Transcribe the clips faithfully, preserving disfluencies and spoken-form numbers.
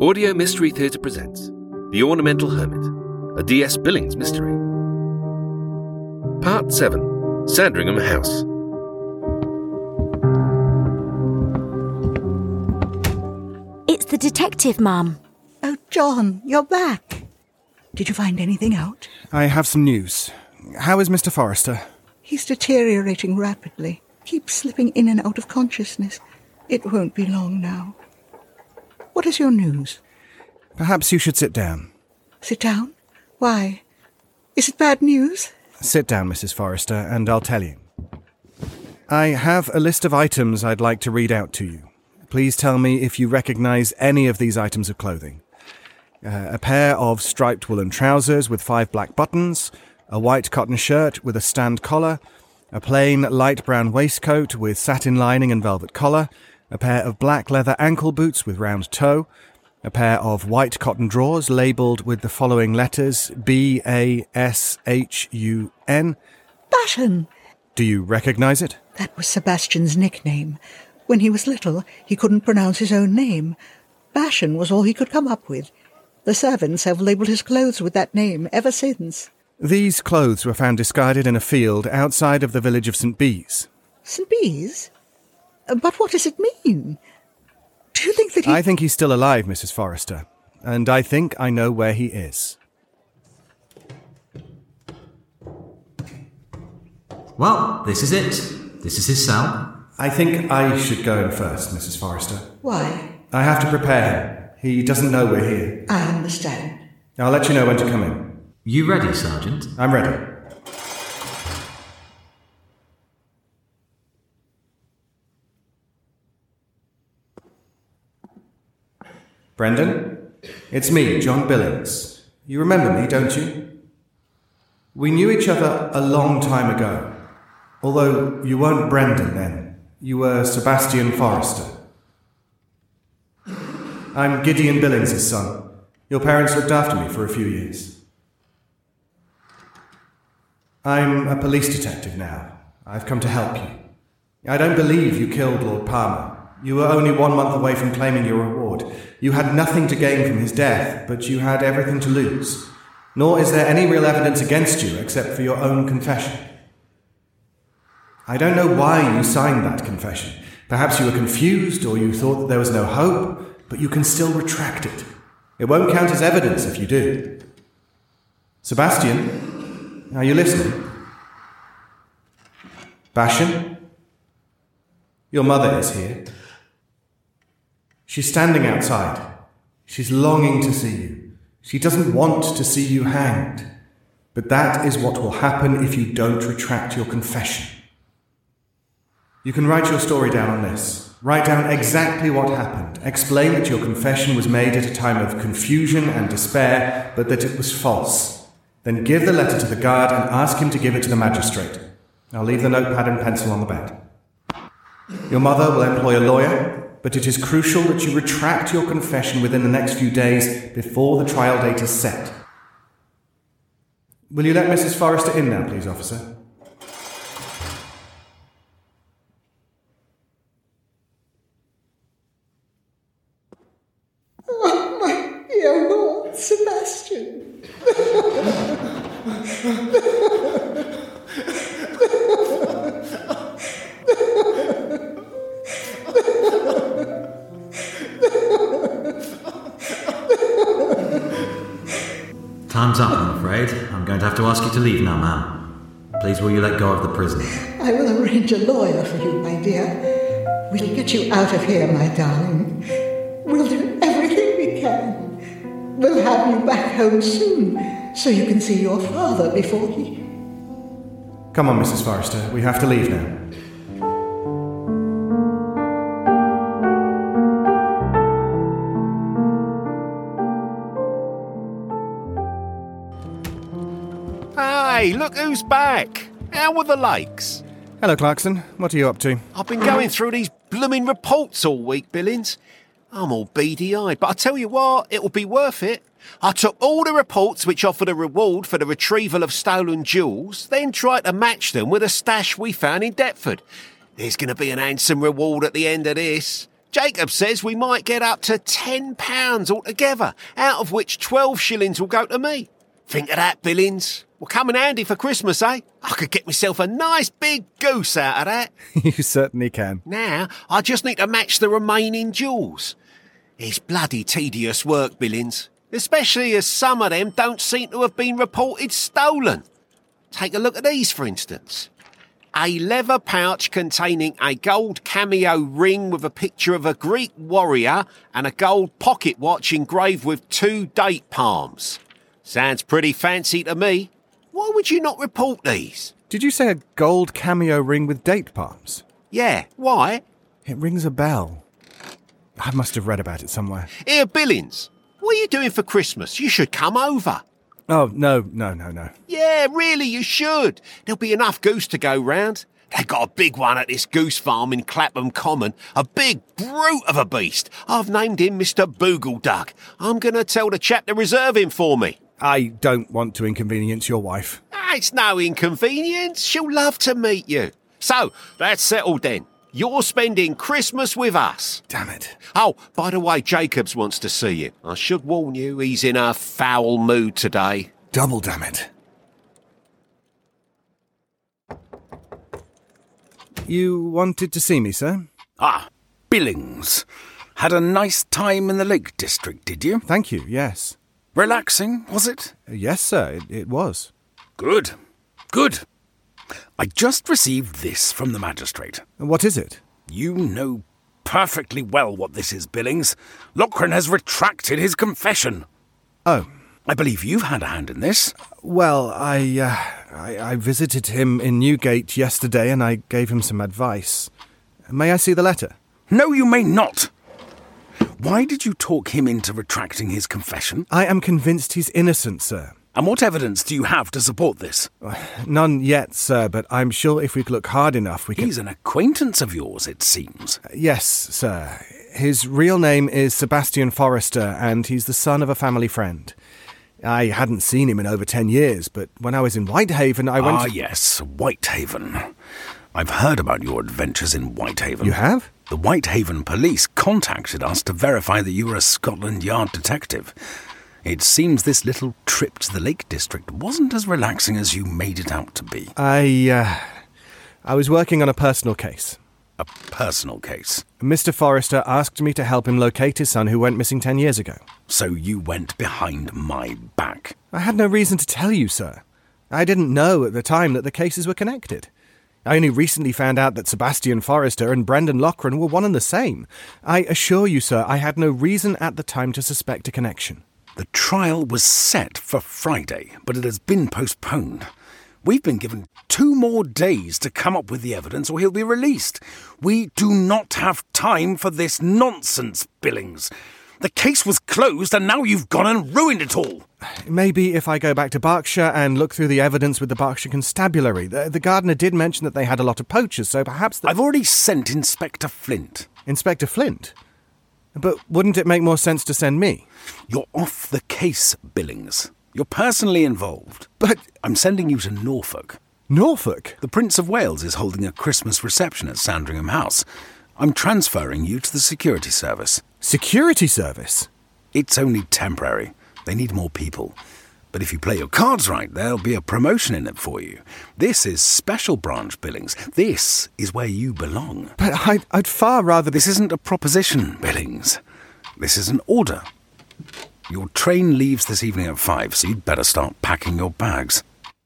Audio Mystery Theatre presents The Ornamental Hermit, a D S Billings mystery. Part seven, Sandringham House. It's the detective, Mum. Oh, John, you're back. Did you find anything out? I have some news. How is Mister Forrester? He's deteriorating rapidly. Keeps slipping in and out of consciousness. It won't be long now. What is your news? Perhaps you should sit down. Sit down? Why? Is it bad news? Sit down, Missus Forrester, and I'll tell you. I have a list of items I'd like to read out to you. Please tell me if you recognise any of these items of clothing. Uh, a pair of striped woolen trousers with five black buttons, a white cotton shirt with a stand collar, a plain light brown waistcoat with satin lining and velvet collar, a pair of black leather ankle boots with round toe, a pair of white cotton drawers labelled with the following letters B A S H U N. Bashun! Do you recognise it? That was Sebastian's nickname. When he was little, he couldn't pronounce his own name. Bashun was all he could come up with. The servants have labelled his clothes with that name ever since. These clothes were found discarded in a field outside of the village of Saint Bees. Saint Bees? But what does it mean? Do you think that he... I think he's still alive, Missus Forrester. And I think I know where he is. Well, this is it. This is his cell. I think I should go in first, Missus Forrester. Why? I have to prepare him. He doesn't know we're here. I understand. I'll let you know when to come in. You ready, Sergeant? I'm ready. Brendan? It's me, John Billings. You remember me, don't you? We knew each other a long time ago. Although you weren't Brendan then. You were Sebastian Forrester. I'm Gideon Billings' son. Your parents looked after me for a few years. I'm a police detective now. I've come to help you. I don't believe you killed Lord Palmer. You were only one month away from claiming your reward. You had nothing to gain from his death, but you had everything to lose. Nor is there any real evidence against you except for your own confession. I don't know why you signed that confession. Perhaps you were confused or you thought that there was no hope, but you can still retract it. It won't count as evidence if you do. Sebastian, are you listening? Bashun? Your mother is here. She's standing outside. She's longing to see you. She doesn't want to see you hanged. But that is what will happen if you don't retract your confession. You can write your story down on this. Write down exactly what happened. Explain that your confession was made at a time of confusion and despair, but that it was false. Then give the letter to the guard and ask him to give it to the magistrate. I'll leave the notepad and pencil on the bed. Your mother will employ a lawyer, but it is crucial that you retract your confession within the next few days before the trial date is set. Will you let Missus Forrester in now, please, officer? Oh, my dear Lord Sebastian. Time's up, I'm afraid. I'm going to have to ask you to leave now, ma'am. Please, will you let go of the prisoner? I will arrange a lawyer for you, my dear. We'll get you out of here, my darling. We'll do everything we can. We'll have you back home soon, so you can see your father before he... Come on, Missus Forrester. We have to leave now. Hey, look who's back. How were the lakes? Hello, Clarkson. What are you up to? I've been going through these blooming reports all week, Billings. I'm all beady-eyed, but I tell you what, it'll be worth it. I took all the reports which offered a reward for the retrieval of stolen jewels, then tried to match them with a stash we found in Deptford. There's going to be an handsome reward at the end of this. Jacob says we might get up to ten pounds altogether, out of which twelve shillings will go to me. Think of that, Billings. Will come in handy for Christmas, eh? I could get myself a nice big goose out of that. You certainly can. Now, I just need to match the remaining jewels. It's bloody tedious work, Billings, especially as some of them don't seem to have been reported stolen. Take a look at these, for instance. A leather pouch containing a gold cameo ring with a picture of a Greek warrior and a gold pocket watch engraved with two date palms. Sounds pretty fancy to me. Why would you not report these? Did you say a gold cameo ring with date palms? Yeah, why? It rings a bell. I must have read about it somewhere. Here, Billings, what are you doing for Christmas? You should come over. Oh, no, no, no, no. Yeah, really, you should. There'll be enough goose to go round. They've got a big one at this goose farm in Clapham Common. A big brute of a beast. I've named him Mister Boogledug. I'm going to tell the chap to reserve him for me. I don't want to inconvenience your wife. Ah, it's no inconvenience. She'll love to meet you. So, that's settled then. You're spending Christmas with us. Damn it. Oh, by the way, Jacobs wants to see you. I should warn you, he's in a foul mood today. Double damn it. You wanted to see me, sir? Ah, Billings. Had a nice time in the Lake District, did you? Thank you, yes. Relaxing, was it? Yes, sir, it, it was. Good. Good. I just received this from the magistrate. What is it? You know perfectly well what this is, Billings. Lochran has retracted his confession. Oh. I believe you've had a hand in this. Well, I, uh, I, I visited him in Newgate yesterday and I gave him some advice. May I see the letter? No, you may not. Why did you talk him into retracting his confession? I am convinced he's innocent, sir. And what evidence do you have to support this? None yet, sir, but I'm sure if we look hard enough we can... He's an acquaintance of yours, it seems. Yes, sir. His real name is Sebastian Forrester, and he's the son of a family friend. I hadn't seen him in over ten years, but when I was in Whitehaven, I went... Ah, to... yes, Whitehaven. I've heard about your adventures in Whitehaven. You have? The Whitehaven police contacted us to verify that you were a Scotland Yard detective. It seems this little trip to the Lake District wasn't as relaxing as you made it out to be. I, uh... I was working on a personal case. A personal case? Mister Forrester asked me to help him locate his son who went missing ten years ago. So you went behind my back? I had no reason to tell you, sir. I didn't know at the time that the cases were connected. I only recently found out that Sebastian Forrester and Brendan Lochran were one and the same. I assure you, sir, I had no reason at the time to suspect a connection. The trial was set for Friday, but it has been postponed. We've been given two more days to come up with the evidence or he'll be released. We do not have time for this nonsense, Billings. The case was closed and now you've gone and ruined it all. Maybe if I go back to Berkshire and look through the evidence with the Berkshire Constabulary. The, the gardener did mention that they had a lot of poachers, so perhaps... The... I've already sent Inspector Flint. Inspector Flint? But wouldn't it make more sense to send me? You're off the case, Billings. You're personally involved. But... I'm sending you to Norfolk. Norfolk? The Prince of Wales is holding a Christmas reception at Sandringham House. I'm transferring you to the security service. Security service? It's only temporary. They need more people. But if you play your cards right, there'll be a promotion in it for you. This is Special Branch, Billings. This is where you belong. But I'd, I'd far rather... This isn't a proposition, Billings. This is an order. Your train leaves this evening at five, so you'd better start packing your bags.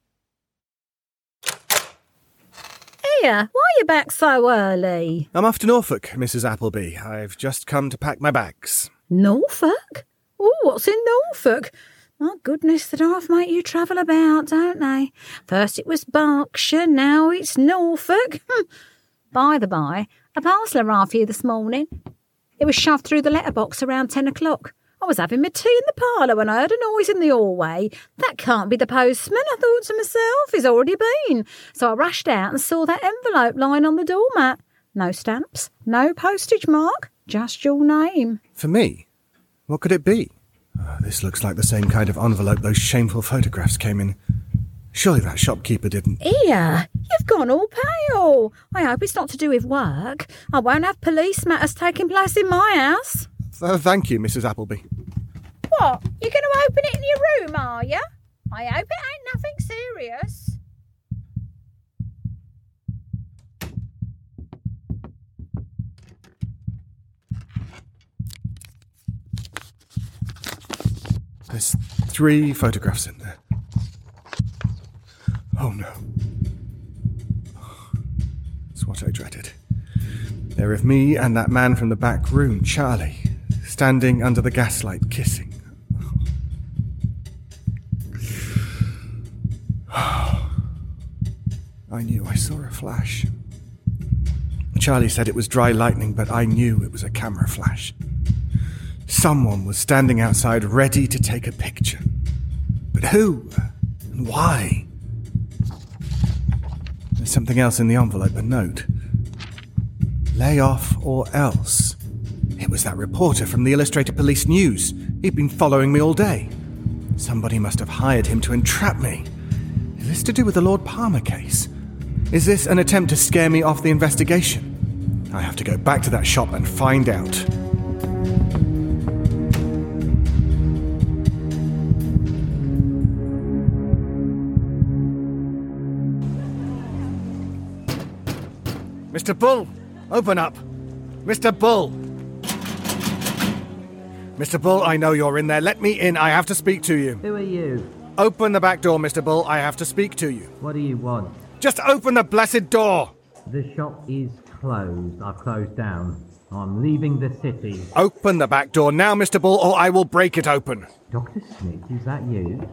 Here, why are you back so early? I'm off to Norfolk, Missus Appleby. I've just come to pack my bags. Norfolk? Oh, what's in Norfolk? My goodness, the daft make you travel about, don't they? First it was Berkshire, now it's Norfolk. By the by, a parcel arrived for you this morning. It was shoved through the letterbox around ten o'clock. I was having my tea in the parlour when I heard a noise in the hallway. That can't be the postman, I thought to myself. He's already been. So I rushed out and saw that envelope lying on the doormat. No stamps, no postage mark, just your name. For me? What could it be? Oh, this looks like the same kind of envelope those shameful photographs came in. Surely that shopkeeper didn't... Here, you've gone all pale. I hope it's not to do with work. I won't have police matters taking place in my house. Uh, thank you, Missus Appleby. What? You're going to open it in your room, are you? I hope it ain't nothing serious. There's three photographs in there. Oh no. It's what I dreaded. They're of me and that man from the back room, Charlie, standing under the gaslight, kissing. I knew I saw a flash. Charlie said it was dry lightning, but I knew it was a camera flash. Someone was standing outside ready to take a picture. But who? And why? There's something else in the envelope, a note. Lay off or else. It was that reporter from the Illustrated Police News. He'd been following me all day. Somebody must have hired him to entrap me. Is this to do with the Lord Palmer case? Is this an attempt to scare me off the investigation? I have to go back to that shop and find out. Mister Bull, open up. Mister Bull. Mister Bull, I know you're in there. Let me in. I have to speak to you. Who are you? Open the back door, Mister Bull. I have to speak to you. What do you want? Just open the blessed door. The shop is closed. I've closed down. I'm leaving the city. Open the back door now, Mister Bull, or I will break it open. Doctor Smith, is that you?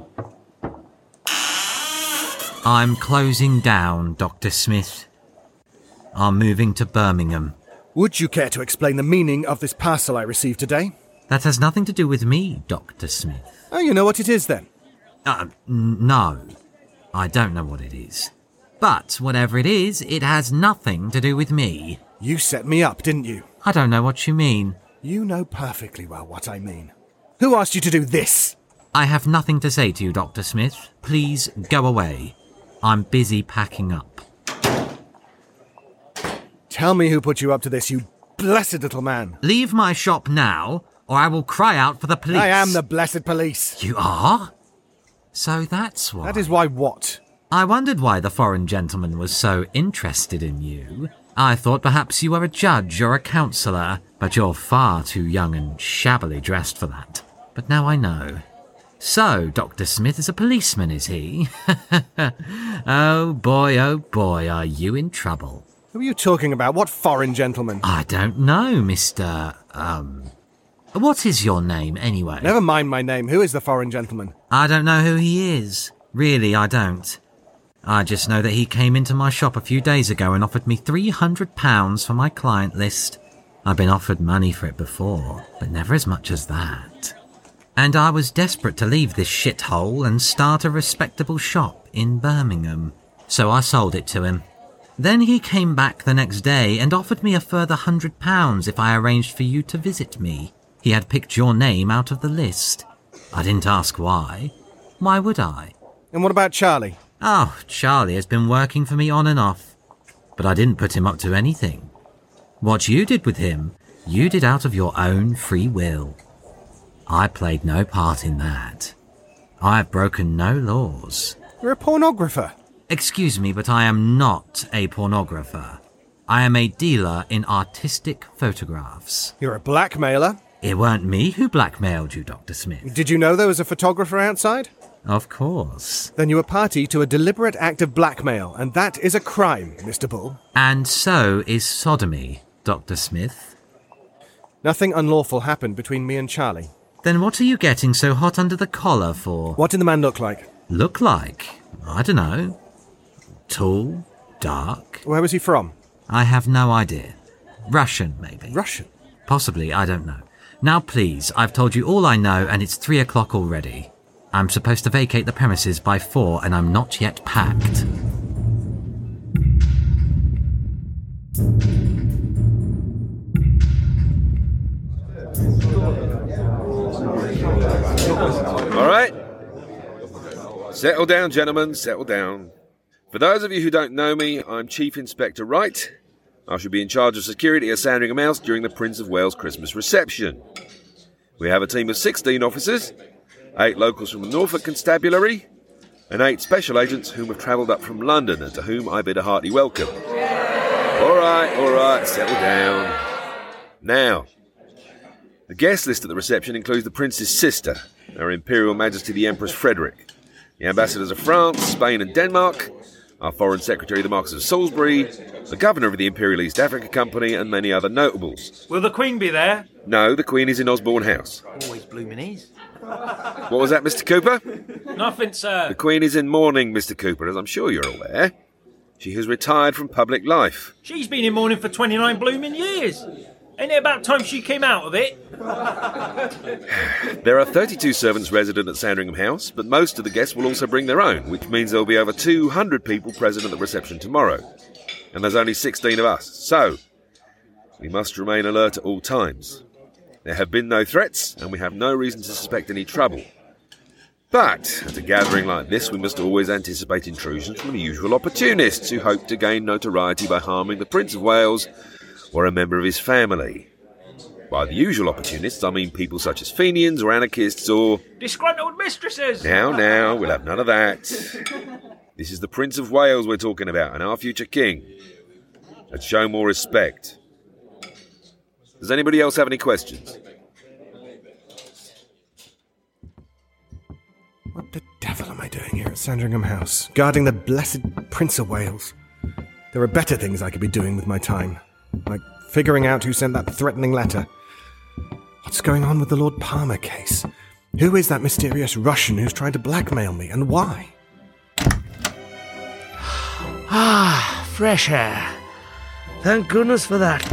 I'm closing down, Doctor Smith. I'm moving to Birmingham. Would you care to explain the meaning of this parcel I received today? That has nothing to do with me, Doctor Smith. Oh, you know what it is then? Uh, n- no. I don't know what it is. But whatever it is, it has nothing to do with me. You set me up, didn't you? I don't know what you mean. You know perfectly well what I mean. Who asked you to do this? I have nothing to say to you, Doctor Smith. Please go away. I'm busy packing up. Tell me who put you up to this, you blessed little man. Leave my shop now, or I will cry out for the police. I am the blessed police. You are? So that's why. That is why what? I wondered why the foreign gentleman was so interested in you. I thought perhaps you were a judge or a counsellor, but you're far too young and shabbily dressed for that. But now I know. So, Doctor Smith is a policeman, is he? Oh boy, oh boy, are you in trouble. Who are you talking about? What foreign gentleman? I don't know, Mister Um... What is your name, anyway? Never mind my name. Who is the foreign gentleman? I don't know who he is. Really, I don't. I just know that he came into my shop a few days ago and offered me three hundred pounds for my client list. I've been offered money for it before, but never as much as that. And I was desperate to leave this shithole and start a respectable shop in Birmingham. So I sold it to him. Then he came back the next day and offered me a further hundred pounds if I arranged for you to visit me. He had picked your name out of the list. I didn't ask why. Why would I? And what about Charlie? Oh, Charlie has been working for me on and off. But I didn't put him up to anything. What you did with him, you did out of your own free will. I played no part in that. I've broken no laws. You're a pornographer. Excuse me, but I am not a pornographer. I am a dealer in artistic photographs. You're a blackmailer. It weren't me who blackmailed you, Doctor Smith. Did you know there was a photographer outside? Of course. Then you were party to a deliberate act of blackmail, and that is a crime, Mister Bull. And so is sodomy, Doctor Smith. Nothing unlawful happened between me and Charlie. Then what are you getting so hot under the collar for? What did the man look like? Look like? I don't know. Tall? Dark? Where was he from? I have no idea. Russian, maybe. Russian? Possibly, I don't know. Now please, I've told you all I know and it's three o'clock already. I'm supposed to vacate the premises by four and I'm not yet packed. All right. Settle down, gentlemen, settle down. For those of you who don't know me, I'm Chief Inspector Wright. I shall be in charge of security at Sandringham House during the Prince of Wales Christmas reception. We have a team of sixteen officers, eight locals from the Norfolk Constabulary, and eight special agents whom have travelled up from London and to whom I bid a hearty welcome. All right, all right, settle down. Now, the guest list at the reception includes the Prince's sister, Her Imperial Majesty the Empress Frederick, the ambassadors of France, Spain and Denmark, our Foreign Secretary the Marquis of Salisbury, the Governor of the Imperial East Africa Company and many other notables. Will the Queen be there? No, the Queen is in Osborne House. Always blooming is. What was that, Mister Cooper? Nothing, sir. The Queen is in mourning, Mister Cooper, as I'm sure you're aware. She has retired from public life. She's been in mourning for twenty-nine blooming years. Ain't it about time she came out of it? There are thirty-two servants resident at Sandringham House, but most of the guests will also bring their own, which means there will be over two hundred people present at the reception tomorrow. And there's only sixteen of us, so we must remain alert at all times. There have been no threats, and we have no reason to suspect any trouble. But at a gathering like this, we must always anticipate intrusions from the usual opportunists who hope to gain notoriety by harming the Prince of Wales or a member of his family. By the usual opportunists, I mean people such as Fenians or anarchists or... disgruntled mistresses! Now, now, we'll have none of that. This is the Prince of Wales we're talking about, and our future king. Let's show more respect. Does anybody else have any questions? What the devil am I doing here at Sandringham House, guarding the blessed Prince of Wales? There are better things I could be doing with my time, like figuring out who sent that threatening letter. What's going on with the Lord Palmer case? Who is that mysterious Russian who's trying to blackmail me, and why? Ah, fresh air. Thank goodness for that.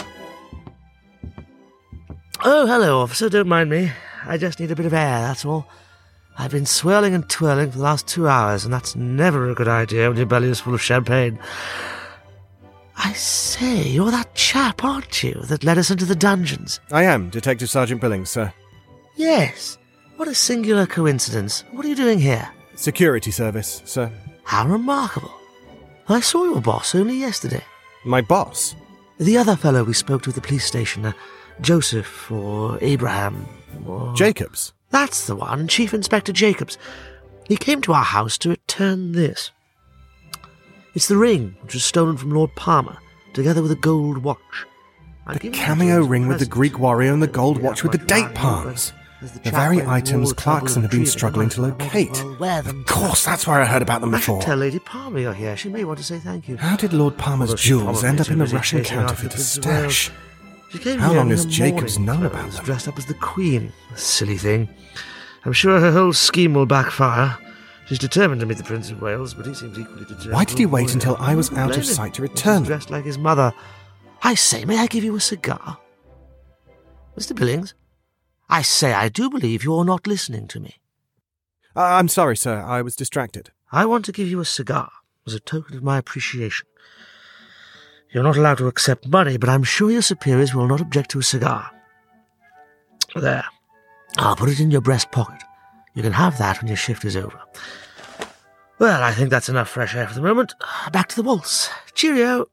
Oh, hello, officer, don't mind me. I just need a bit of air, that's all. I've been swirling and twirling for the last two hours, and that's never a good idea when your belly is full of champagne. I say, you're that chap, aren't you, that led us into the dungeons? I am, Detective Sergeant Billings, sir. Yes. What a singular coincidence. What are you doing here? Security service, sir. How remarkable. I saw your boss only yesterday. My boss? The other fellow we spoke to at the police station, uh, Joseph or Abraham or... Jacobs? That's the one, Chief Inspector Jacobs. He came to our house to return this. It's the ring which was stolen from Lord Palmer, together with a gold watch. The cameo ring with the Greek warrior and the gold watch with the date palms. The very items Clarkson had been struggling to locate. Of course, that's where I heard about them before. I should tell Lady Palmer you're here. She may want to say thank you. How did Lord Palmer's jewels end up in the Russian counterfeiter's stash? How long has Jacobs known about them? Dressed up as the Queen. Silly thing. I'm sure her whole scheme will backfire. She's determined to meet the Prince of Wales, but he seems equally determined. Why did he wait until I was out of sight to return? Dressed like his mother. I say, may I give you a cigar? Mister Billings? I say, I do believe you're not listening to me. Uh, I'm sorry, sir. I was distracted. I want to give you a cigar as a token of my appreciation. You're not allowed to accept money, but I'm sure your superiors will not object to a cigar. There. I'll put it in your breast pocket. You can have that when your shift is over. Well, I think that's enough fresh air for the moment. Back to the waltz. Cheerio!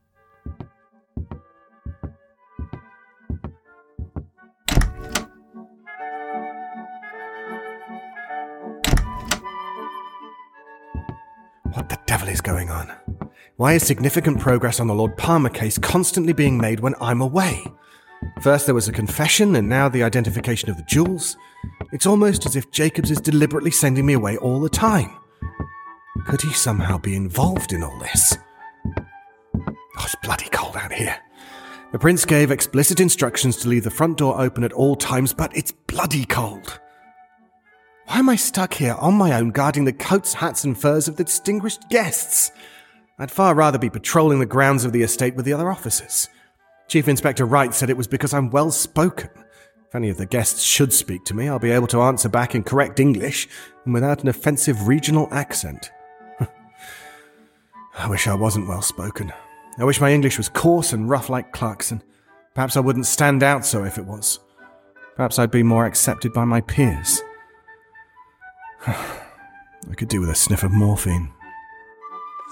What the devil is going on? Why is significant progress on the Lord Palmer case constantly being made when I'm away? First there was a confession, and now the identification of the jewels. It's almost as if Jacobs is deliberately sending me away all the time. Could he somehow be involved in all this? Oh, it's bloody cold out here. The Prince gave explicit instructions to leave the front door open at all times, but it's bloody cold. Why am I stuck here on my own guarding the coats, hats and furs of the distinguished guests? I'd far rather be patrolling the grounds of the estate with the other officers. Chief Inspector Wright said it was because I'm well-spoken. If any of the guests should speak to me, I'll be able to answer back in correct English and without an offensive regional accent. I wish I wasn't well-spoken. I wish my English was coarse and rough like Clarkson. Perhaps I wouldn't stand out so if it was. Perhaps I'd be more accepted by my peers. I could do with a sniff of morphine.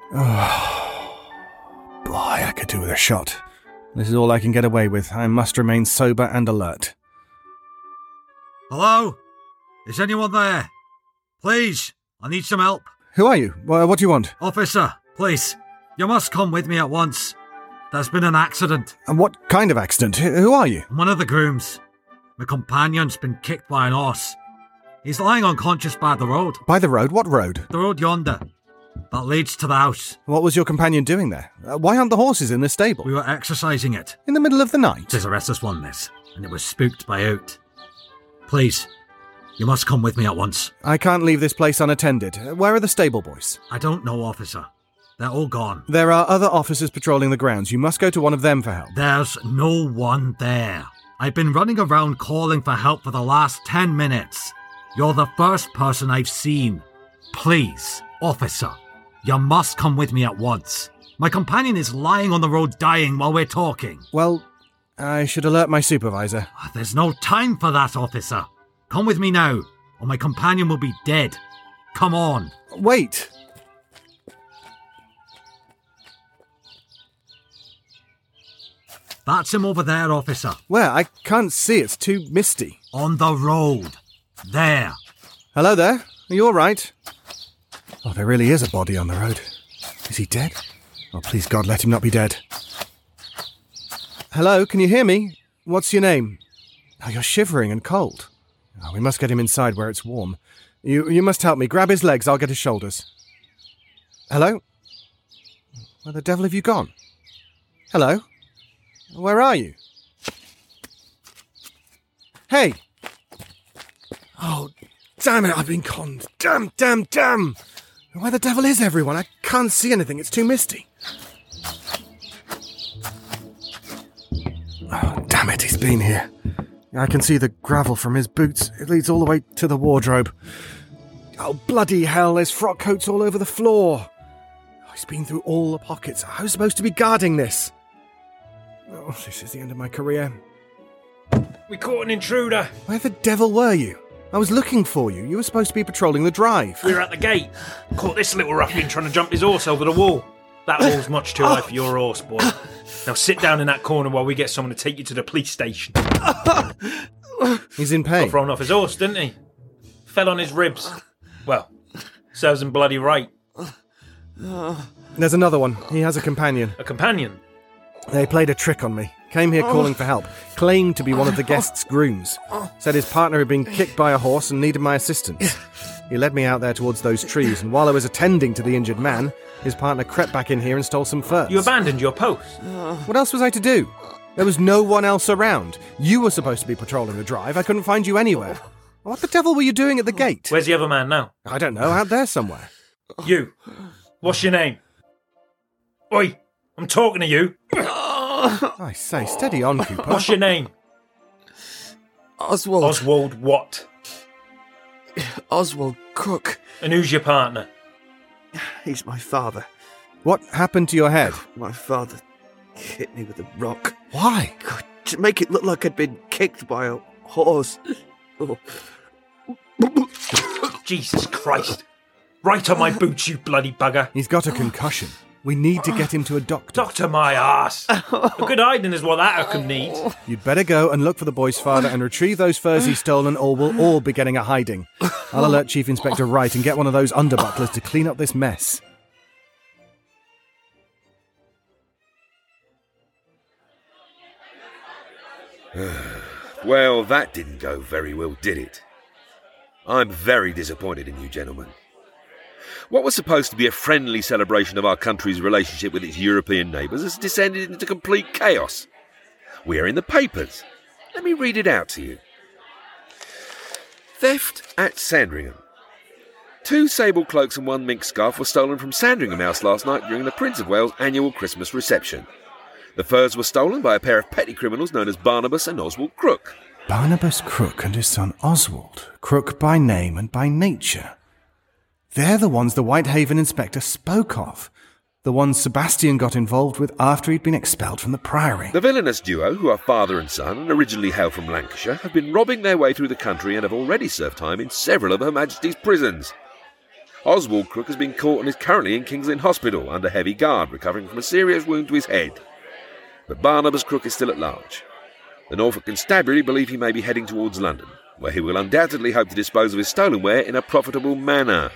Oh, boy, I could do with a shot. This is all I can get away with. I must remain sober and alert. Hello? Is anyone there? Please, I need some help. Who are you? Wha- What do you want? Officer, please, you must come with me at once. There's been an accident. And what kind of accident? Who who are you? I'm one of the grooms. My companion's been kicked by an horse. He's lying unconscious by the road. By the road? What road? The road yonder. That leads to the house. What was your companion doing there? Uh, why aren't the horses in the stable? We were exercising it. In the middle of the night? Tis a restless one, miss, and it was spooked by out. Please, you must come with me at once. I can't leave this place unattended. Uh, Where are the stable boys? I don't know, officer. They're all gone. There are other officers patrolling the grounds. You must go to one of them for help. There's no one there. I've been running around calling for help for the last ten minutes. You're the first person I've seen. Please, officer, you must come with me at once. My companion is lying on the road dying while we're talking. Well, I should alert my supervisor. There's no time for that, officer. Come with me now, or my companion will be dead. Come on. Wait! That's him over there, officer. Where? I can't see. It's too misty. On the road. There. Hello there. Are you all right? Oh, there really is a body on the road. Is he dead? Oh, please, God, let him not be dead. Hello, can you hear me? What's your name? Oh, you're shivering and cold. Oh, we must get him inside where it's warm. You you must help me. Grab his legs, I'll get his shoulders. Hello? Where the devil have you gone? Hello? Where are you? Hey! Oh, damn it, I've been conned. Damn, damn, damn! Where the devil is everyone? I can't see anything, it's too misty. Oh, damn it, he's been here. I can see the gravel from his boots. It leads all the way to the wardrobe. Oh, bloody hell, there's frock coats all over the floor. Oh, he's been through all the pockets. I was supposed to be guarding this. Oh, this is the end of my career. We caught an intruder. Where the devil were you? I was looking for you. You were supposed to be patrolling the drive. We were at the gate. Caught this little ruffian trying to jump his horse over the wall. That wall's much too high for your horse, boy. Now sit down in that corner while we get someone to take you to the police station. He's in pain. Got thrown off his horse, didn't he? Fell on his ribs. Well, serves him bloody right. There's another one. He has a companion. A companion? They played a trick on me. Came here calling for help. Claimed to be one of the guests' grooms. Said his partner had been kicked by a horse and needed my assistance. He led me out there towards those trees, and while I was attending to the injured man, his partner crept back in here and stole some furs. You abandoned your post? What else was I to do? There was no one else around. You were supposed to be patrolling the drive. I couldn't find you anywhere. What the devil were you doing at the gate? Where's the other man now? I don't know, out there somewhere. You. What's your name? Oi, I'm talking to you. I say, steady on, Cooper. What's your name? Oswald. Oswald what? Oswald Crook. And who's your partner? He's my father. What happened to your head? My father hit me with a rock. Why? God, to make it look like I'd been kicked by a horse. Oh. Jesus Christ. Right on my boots, you bloody bugger. He's got a concussion. We need to get him to a doctor. Doctor my arse. A good hiding is what that Oakham needs. You'd better go and look for the boy's father and retrieve those furs he's stolen, or we'll all be getting a hiding. I'll alert Chief Inspector Wright and get one of those underbutlers to clean up this mess. Well, that didn't go very well, did it? I'm very disappointed in you, gentlemen. What was supposed to be a friendly celebration of our country's relationship with its European neighbours has descended into complete chaos. We are in the papers. Let me read it out to you. Theft at Sandringham. Two sable cloaks and one mink scarf were stolen from Sandringham House last night during the Prince of Wales annual Christmas reception. The furs were stolen by a pair of petty criminals known as Barnabas and Oswald Crook. Barnabas Crook and his son Oswald. Crook by name and by nature. They're the ones the Whitehaven inspector spoke of. The ones Sebastian got involved with after he'd been expelled from the Priory. The villainous duo, who are father and son and originally hail from Lancashire, have been robbing their way through the country and have already served time in several of Her Majesty's prisons. Oswald Crook has been caught and is currently in King's Lynn Hospital under heavy guard, recovering from a serious wound to his head. But Barnabas Crook is still at large. The Norfolk Constabulary believe he may be heading towards London, where he will undoubtedly hope to dispose of his stolen ware in a profitable manner.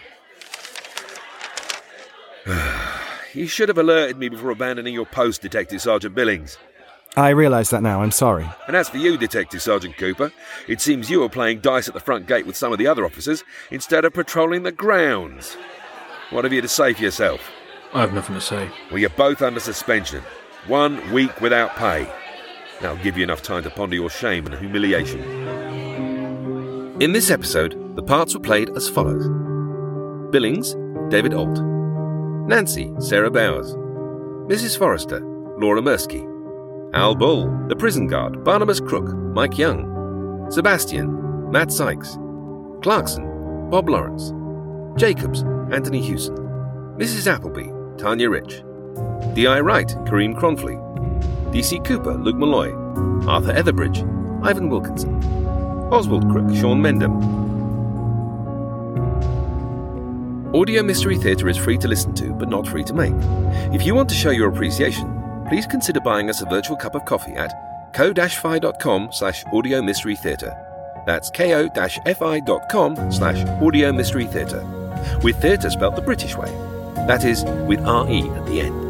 You should have alerted me before abandoning your post, Detective Sergeant Billings. I realise that now, I'm sorry. And as for you, Detective Sergeant Cooper, it seems you are playing dice at the front gate with some of the other officers instead of patrolling the grounds. What have you to say for yourself? I have nothing to say. Well, you're both under suspension. One week without pay. That'll give you enough time to ponder your shame and humiliation. In this episode, the parts were played as follows. Billings, David Alt. Nancy, Sarah Bowers. Missus Forrester, Laura Mirsky. Al Bull, the prison guard, Barnabas Crook, Mike Young. Sebastian, Matt Sykes. Clarkson, Bob Lawrence. Jacobs, Anthony Hewson. Missus Appleby, Tanya Rich. D I Wright, Kareem Cronfley. D C Cooper, Luke Malloy. Arthur Etherbridge, Ivan Wilkinson. Oswald Crook, Sean Mendham. Audio Mystery Theatre is free to listen to, but not free to make. If you want to show your appreciation, please consider buying us a virtual cup of coffee at ko-fi.com slash audio mystery theatre. That's ko-fi.com slash audio mystery theatre. With theatre spelt the British way. That is, with R E at the end.